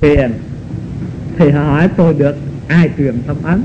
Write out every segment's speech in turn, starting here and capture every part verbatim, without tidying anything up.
thiền, thì họ hỏi tôi được ai truyền thâm ấn.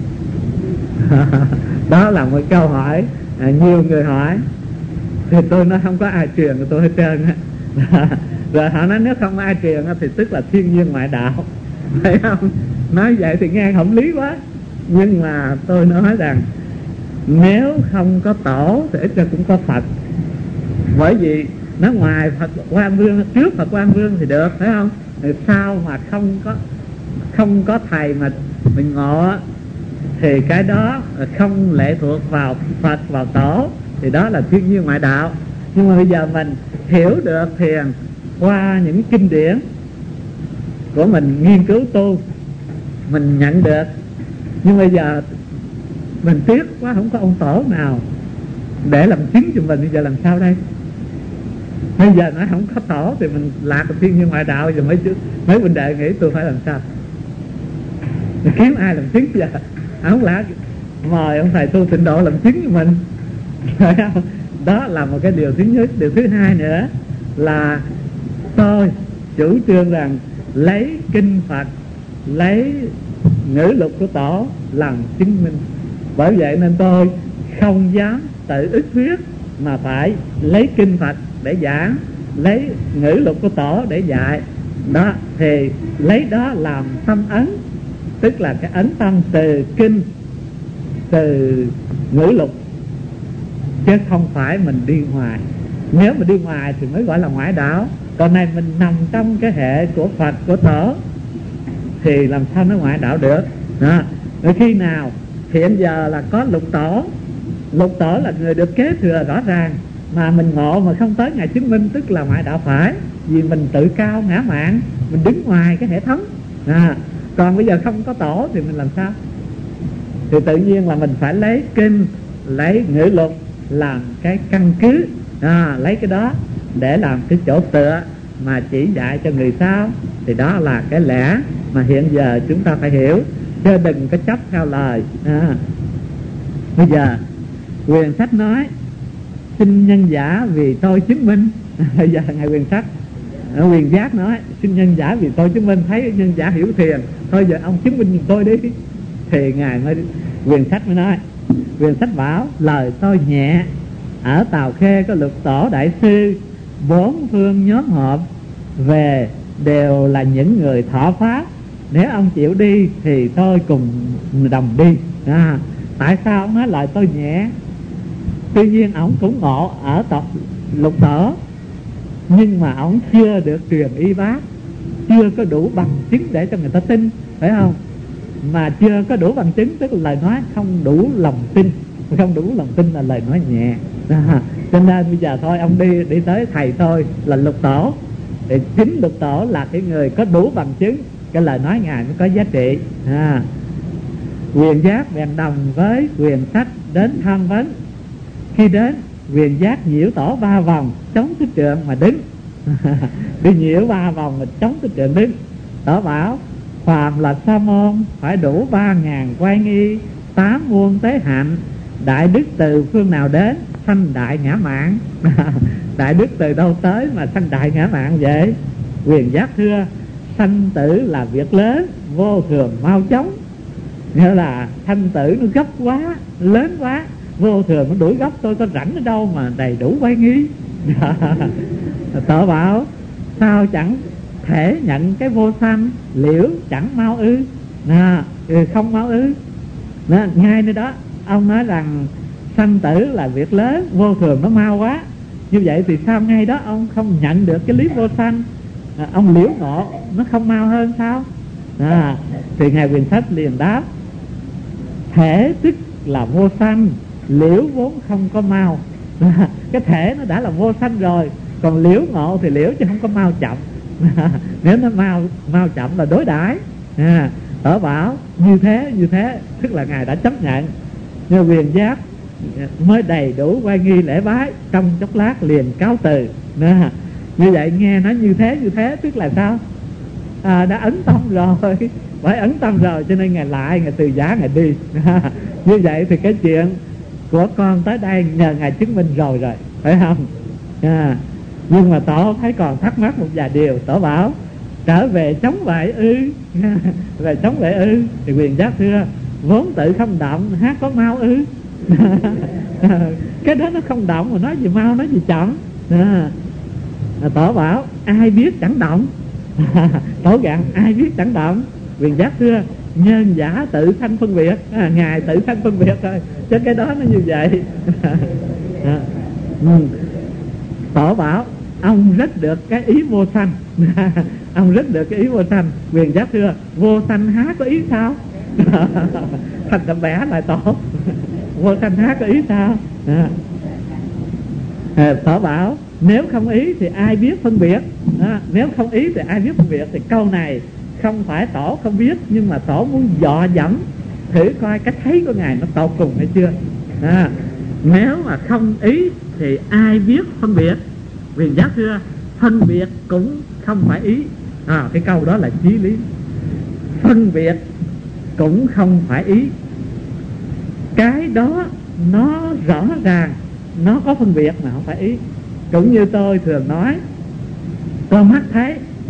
Đó là một câu hỏi à, nhiều người hỏi. Thì tôi nói không có ai truyền của tôi hết trơn á. Rồi họ nói nếu không ai truyền thì tức là thiên nhiên ngoại đạo, phải không? Nói vậy thì nghe không lý quá. Nhưng mà tôi nói rằng nếu không có tổ thì ít ra cũng có Phật. Bởi vì nó ngoài Phật Quan Vương, trước Phật Quan Vương thì được, phải không? Thì sao mà không có không có thầy mà mình ngộ, thì cái đó không lệ thuộc vào Phật, vào tổ, thì đó là thiên nhiên ngoại đạo. Nhưng mà bây giờ mình hiểu được thiền qua những kinh điển của mình nghiên cứu tu, mình nhận được. Nhưng bây giờ mình tiếc quá, không có ông tổ nào để làm chứng cho mình. Bây giờ làm sao đây? Bây giờ nói không có tổ thì mình lạc vào thiên nhiên ngoại đạo. Giờ mấy mấy huynh đệ nghĩ tôi phải làm sao? Mình kiếm ai làm chứng giờ? Không lẽ mời ông thầy tu Tịnh Độ làm chứng cho mình, phải không? Đó là một cái điều thứ nhất. Điều thứ hai nữa là tôi chủ trương rằng lấy kinh Phật, lấy ngữ lục của tổ làm chứng minh. Bởi vậy nên tôi không dám tự ức thuyết, mà phải lấy kinh Phật để giảng, lấy ngữ lục của tổ để dạy. Đó, thì lấy đó làm tâm ấn, tức là cái ấn tâm từ kinh, từ ngữ lục, chứ không phải mình đi ngoài. Nếu mà đi ngoài thì mới gọi là ngoại đạo. Còn này mình nằm trong cái hệ của Phật, của tổ, thì làm sao nó ngoại đạo được? Đó. Rồi khi nào hiện giờ là có lục tổ, lục tổ là người được kế thừa rõ ràng, mà mình ngộ mà không tới ngày chứng minh, tức là ngoại đạo phải. Vì mình tự cao ngã mạn, mình đứng ngoài cái hệ thống. À, còn bây giờ không có tổ thì mình làm sao? Thì tự nhiên là mình phải lấy kinh, lấy ngữ lục làm cái căn cứ, à, lấy cái đó để làm cái chỗ tựa mà chỉ dạy cho người sau. Thì đó là cái lẽ mà hiện giờ chúng ta phải hiểu, chứ đừng có chấp theo lời. À, bây giờ Quyền Sách nói xin nhân giả vì tôi chứng minh. Bây giờ ngài Quyền Sách, Quyền Giác nói xin nhân giả vì tôi chứng minh. Thấy nhân giả hiểu thiền, thôi giờ ông chứng minh giùm tôi đi. Thì ngài mới, Quyền Sách mới nói, Quyền Sách bảo lời tôi nhẹ, ở Tào Khê có lục tổ đại sư, bốn phương nhóm họp về đều là những người thọ pháp. Nếu ông chịu đi thì tôi cùng đồng đi. À, tại sao ông nói lời tôi nhẹ? Tuy nhiên ông cũng ngộ ở tộc lục tổ, nhưng mà ông chưa được truyền y bác, chưa có đủ bằng chứng để cho người ta tin, phải không? Mà chưa có đủ bằng chứng, tức là lời nói không đủ lòng tin. Không đủ lòng tin là lời nói nhẹ. À, cho nên bây giờ thôi ông đi đi tới thầy tôi là lục tổ, thì chính lục tổ là cái người có đủ bằng chứng, cái lời nói ngài mới có giá trị. À, Quyền Giác bèn đồng với Quyền Sách đến tham vấn. Khi đến, Quyền Giác nhiễu tổ ba vòng, chống tích trượng mà đứng. Đi nhiễu ba vòng mà chống tích trượng đứng. Tổ bảo phàm là sa môn phải đủ ba ngàn quay nghi, tám muôn tế hạnh. Đại đức từ phương nào đến, sanh đại ngã mạn. Đại đức từ đâu tới mà sanh đại ngã mạn vậy? Quyền Giác thưa sanh tử là việc lớn, vô thường mau chóng. Nghĩa là sanh tử nó gấp quá, lớn quá, vô thường nó đuổi gấp, tôi có rảnh ở đâu mà đầy đủ quay nghi. Tổ bảo sao chẳng thể nhận cái vô sanh, liễu chẳng mau ư? À, không mau ư? Đó, ngay nơi đó ông nói rằng sanh tử là việc lớn, vô thường nó mau quá. Như vậy thì sao ngay đó ông không nhận được cái lý vô sanh, à, ông liễu ngộ nó không mau hơn sao? À, thì ngài Quyền Sách liền đáp thể tức là vô sanh, liễu vốn không có mau. À, cái thể nó đã là vô sanh rồi, còn liễu ngộ thì liễu chứ không có mau chậm. À, nếu nó mau mau chậm là đối đãi. À, Tổ bảo như thế như thế, tức là ngài đã chấp nhận. Nhưng Quyền Giác mới đầy đủ quay nghi lễ bái, trong chốc lát liền cáo từ. À, như vậy nghe nói như thế như thế tức là sao? À, đã ấn tâm rồi, phải ấn tâm rồi, cho nên ngài lại, ngài từ giả, ngài đi. À, như vậy thì cái chuyện của con tới đây nhờ ngài chứng minh rồi rồi, phải không? À, nhưng mà Tổ thấy còn thắc mắc một vài điều. Tổ bảo trở về sống vậy ư? Về sống vậy ư? Thì Quyền Giác thưa: vốn tự không động, hát có mau ư? Cái đó nó không động mà nói gì mau, nói gì chậm. À, Tổ bảo: ai biết chẳng động. Tổ gạn: ai biết chẳng động. Quyền Giác thưa: nhân giả tự sanh phân biệt. À, ngài tự sanh phân biệt thôi, chứ cái đó nó như vậy. À, ừ. Tổ bảo: ông rất được cái ý vô sanh. Ông rất được cái ý vô sanh. Quyền Giác thưa: vô sanh há có ý sao? Thành đã bẻ lại Tổ. Vô sanh há có ý sao? À. À, Tổ bảo: nếu không ý thì ai biết phân biệt. À, nếu không ý thì ai biết phân biệt. Thì câu này không phải Tổ không biết, nhưng mà Tổ muốn dò dẫm thử coi cái thấy của ngài nó tột cùng hay chưa. À, nếu mà không ý thì ai biết phân biệt. Quyền Giác thưa: phân biệt cũng không phải ý. À, cái câu đó là chí lý. Phân biệt cũng không phải ý. Cái đó nó rõ ràng nó có phân biệt mà không phải ý. Cũng như tôi thường nói, con mắt thấy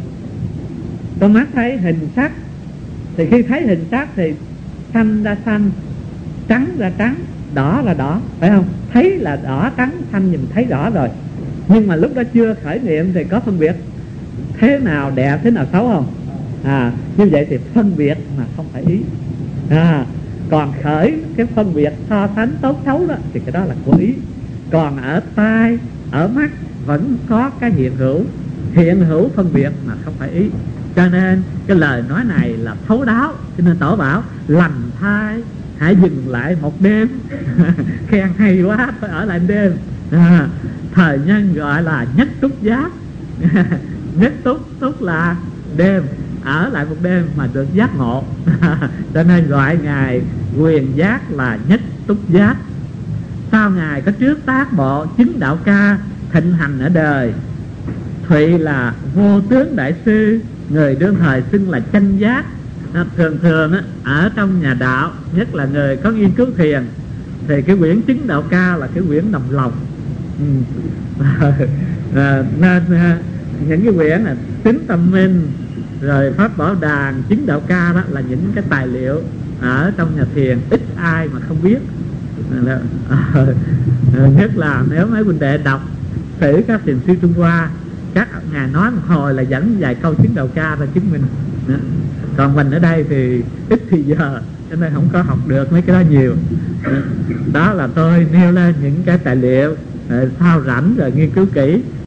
con mắt thấy hình sắc, thì khi thấy hình sắc thì xanh ra xanh, trắng ra trắng, đỏ là đỏ, phải không? Thấy là đỏ trắng xanh nhìn thấy rõ rồi. Nhưng mà lúc đó chưa khởi niệm thì có phân biệt thế nào đẹp thế nào xấu không? À, như vậy thì phân biệt mà không phải ý. À, còn khởi cái phân biệt so sánh tốt xấu đó thì cái đó là của ý. Còn ở tai, ở mắt vẫn có cái hiện hữu, hiện hữu phân biệt mà không phải ý. Cho nên cái lời nói này là thấu đáo. Cho nên Tổ bảo lành thai hãy dừng lại một đêm. Khen hay quá, thôi ở lại đêm. À, thời nhân gọi là nhất túc giác. Nhất túc, túc là đêm, ở lại một đêm mà được giác ngộ. Cho nên gọi ngài Quyền Giác là nhất túc giác. Sau ngài có trước tác bộ chứng đạo ca thịnh hành ở đời. Thụy là vô tướng đại sư, người đương thời xưng là chánh giác. Thường thường á, ở trong nhà đạo, nhất là người có nghiên cứu thiền, thì cái quyển chứng đạo ca là cái quyển đồng lòng. Ừ. À, nên à, những cái quyển là tính tâm minh, rồi pháp bảo đàn, chứng đạo ca đó là những cái tài liệu ở trong nhà thiền ít ai mà không biết. À, à, nhất là nếu mấy huynh đệ đọc thử các thiền sư Trung Hoa, các ngài nói một hồi là dẫn vài câu chứng đạo ca ra chứng minh. Đó. Còn mình ở đây thì ít thì giờ, cho nên không có học được mấy cái đó nhiều. Đó là tôi nêu lên những cái tài liệu, sau rảnh rồi nghiên cứu kỹ.